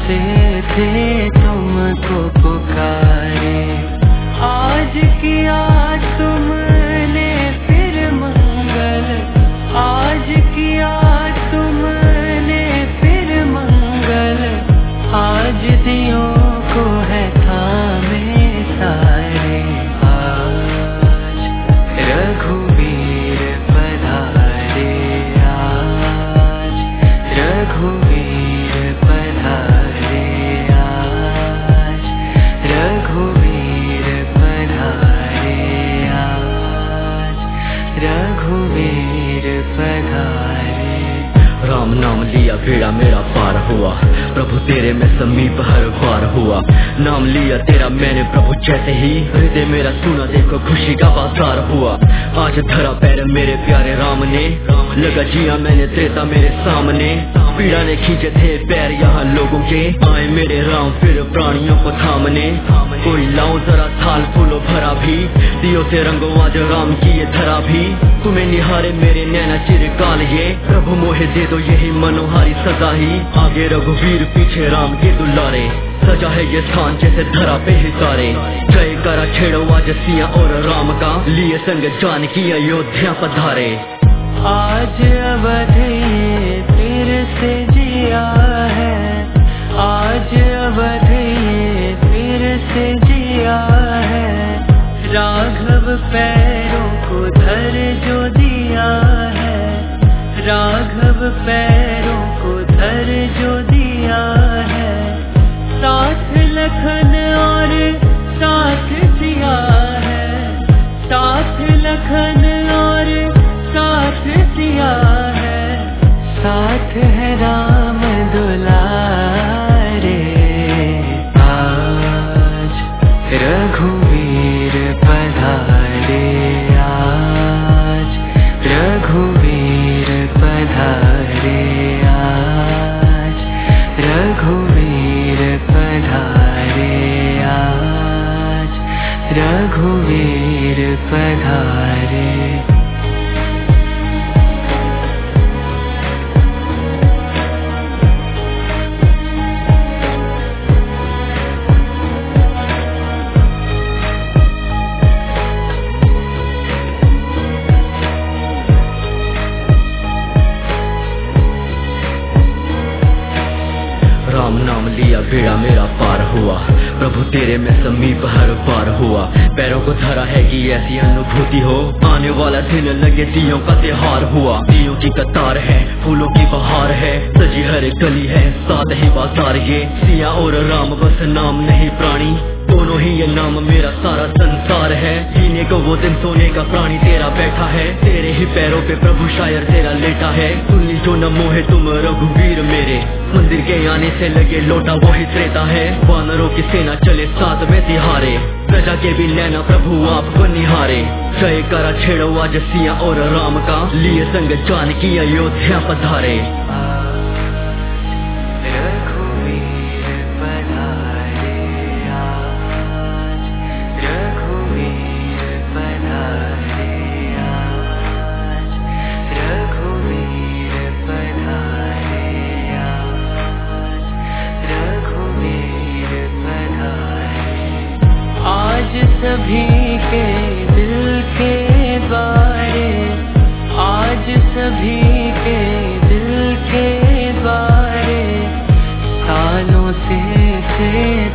से थे तुमको पुकारे, आज किया तुमने फिर मंगल, आज किया तुमने फिर मंगल, आज दियों को है थामे सारे। आज रघुवीर पधारे, आज रघुवीर पधारे, आज रघुवीर पधारे, आज रघुवीर पधारे। राम नाम लिया बेड़ा मेरा पार हुआ, प्रभु तेरे में समीप हर बार हुआ। नाम लिया तेरा मैंने प्रभु जैसे ही, हृदय मेरा सुना देखो खुशी का बाजार हुआ। आज धरा पैर मेरे प्यारे राम ने, लगा जिया मैंने त्रेता मेरे सामने। पीड़ा ने खींचे थे पैर यहाँ लोगों के, आए मेरे राम फिर प्राणियों को थामने। कोई लाओ जरा थाल फूलो भरा भी, दियो से रंगो आज राम की ये धरा भी। तुम्हें निहारे मेरे नैना चिरकाल ये, प्रभु मोहे दे दो यही मनोहारी सजा ही। आगे रघुवीर पीछे राम के दुलारे, सजा है ये स्थान जैसे धरा पे ही तारे। जय करा छेड़ो आज सिया और राम का, लिए संग जानकी अयोध्या पधारे। आज अवध ये फिर से जिया है, आज अवध ये फिर से जिया है। राघव पैरों को धर जो दिया है, राघव पैरों को धर जो दिया है। साथ लखन और साथ सिया है, साथ लखन और साथ सिया है। साथ है राम दुलारे, आज रघुवीर पधारे, आज रघुवीर पधारे, आज रघुवीर पधारे, आज रघुवीर पधारे। राम नाम लिया बेड़ा मेरा पार हुआ, प्रभु तेरे में समीप हर बार हुआ। पैरों को धरा है कि ऐसी अनुभूति हो, आने वाला दिन लगे दियों का त्योहार हुआ। दियों की कतार है, फूलों की बहार है, सजी हर गली है साथ ही बाजार ये। सिया और राम बस नाम नहीं प्राणी, दोनों ही ये नाम मेरा सारा संसार है। जीने को वो दिन सोने का प्राणी तेरा बैठा है, तेरे ही पैरों पे प्रभु शायर तेरा लेटा है। सुनी जो न मोहे तुम रघुवीर मेरे, मंदिर के आने से लगे लोटा वही त्रेता है। वानरों की सेना चले साथ में तिहारे, प्रजा के भी नैना प्रभु आपको निहारे। जय करा छेड़ो आज सिया और राम का, लिए संग जानकी अयोध्या पधारे। सभी के दिल के द्वारे, आज सभी के दिल के द्वारे। सालों से थे